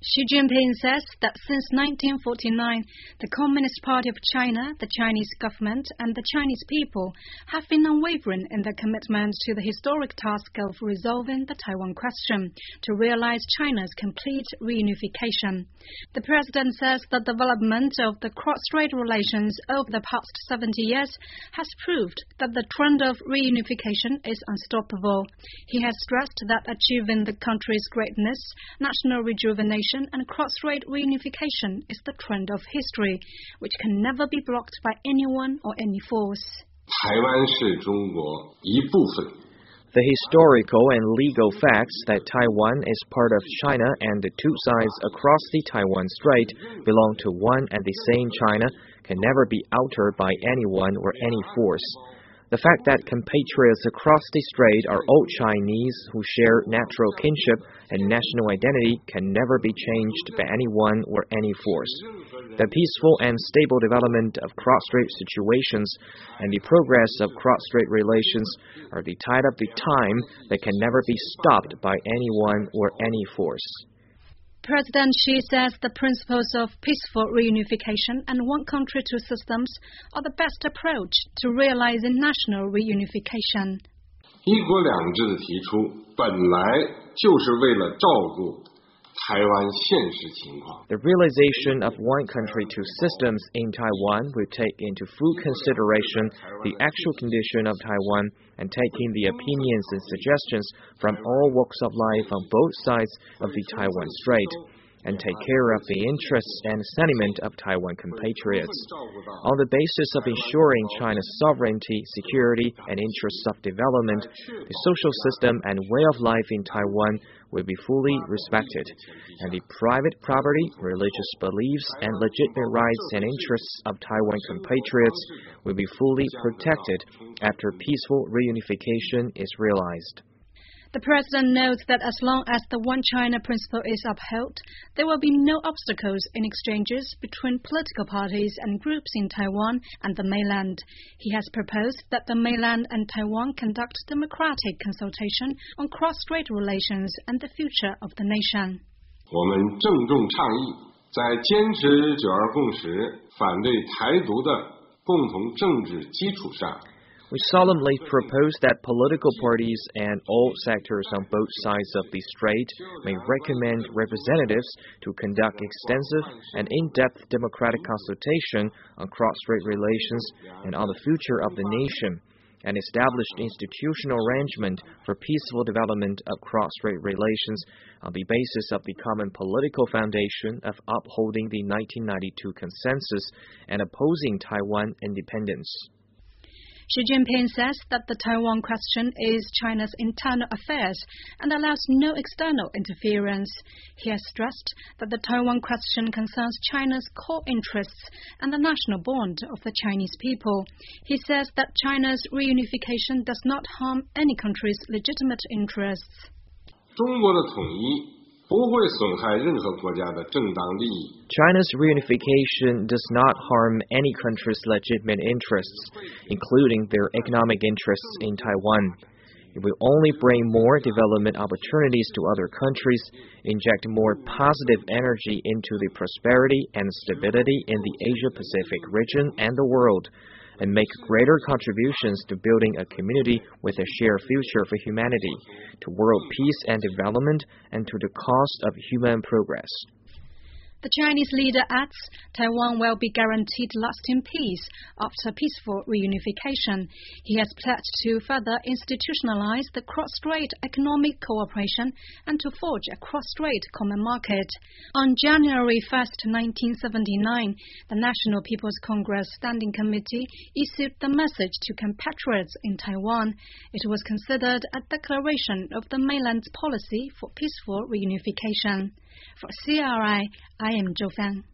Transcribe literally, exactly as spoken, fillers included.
Xi Jinping says that since nineteen forty-nine, the Communist Party of China, the Chinese government, and the Chinese people have been unwavering in their commitment to the historic task of resolving the Taiwan question to realize China's complete reunification. The president says the development of the cross-strait relations over the past seventy years has proved that the trend of reunification is unstoppable. He has stressed that achieving the country's greatness, national rejuvenation, and cross-strait reunification is the trend of history, which can never be blocked by anyone or any force. The historical and legal facts that Taiwan is part of China and the two sides across the Taiwan Strait belong to one and the same China can never be altered by anyone or any force. The fact that compatriots across the strait are all Chinese who share natural kinship and national identity can never be changed by anyone or any force. The peaceful and stable development of cross-strait situations and the progress of cross-strait relations are the tide of the time that can never be stopped by anyone or any force. President Xi says the principles of peaceful reunification and one country, two systems are the best approach to realizing national reunification. 一国两制的提出本来就是为了照顾台湾现实情况。 The realization of one country, two systems in Taiwan will take into full consideration the actual condition of Taiwan and taking the opinions and suggestions from all walks of life on both sides of the Taiwan Strait, and take care of the interests and sentiment of Taiwan compatriots. On the basis of ensuring China's sovereignty, security, and interests of development, the social system and way of life in Taiwan will be fully respected, and the private property, religious beliefs, and legitimate rights and interests of Taiwan compatriots will be fully protected after peaceful reunification is realized. The president notes that as long as the One China principle is upheld, there will be no obstacles in exchanges between political parties and groups in Taiwan and the mainland. He has proposed that the mainland and Taiwan conduct democratic consultation on cross-strait relations and the future of the nation. 我们郑重倡议，在坚持九二共识、反对台独的共同政治基础上。 We solemnly propose that political parties and all sectors on both sides of the strait may recommend representatives to conduct extensive and in-depth democratic consultation on cross-strait relations and on the future of the nation, and establish institutional arrangement for peaceful development of cross-strait relations on the basis of the common political foundation of upholding the nineteen ninety-two consensus and opposing Taiwan independence. Xi Jinping says that the Taiwan question is China's internal affairs and allows no external interference. He has stressed that the Taiwan question concerns China's core interests and the national bond of the Chinese people. He says that China's reunification does not harm any country's legitimate interests. 中国的统一 China's reunification does not harm any country's legitimate interests, including their economic interests in Taiwan. It will only bring more development opportunities to other countries, inject more positive energy into the prosperity and stability in the Asia-Pacific region and the world, and make greater contributions to building a community with a shared future for humanity, to world peace and development, and to the cause of human progress. The Chinese leader adds Taiwan will be guaranteed lasting peace after peaceful reunification. He has pledged to further institutionalize the cross-strait economic cooperation and to forge a cross-strait common market. On January first, nineteen seventy-nine, the National People's Congress Standing Committee issued the message to compatriots in Taiwan. It was considered a declaration of the mainland's policy for peaceful reunification. For C R I, I am Zhou Fan.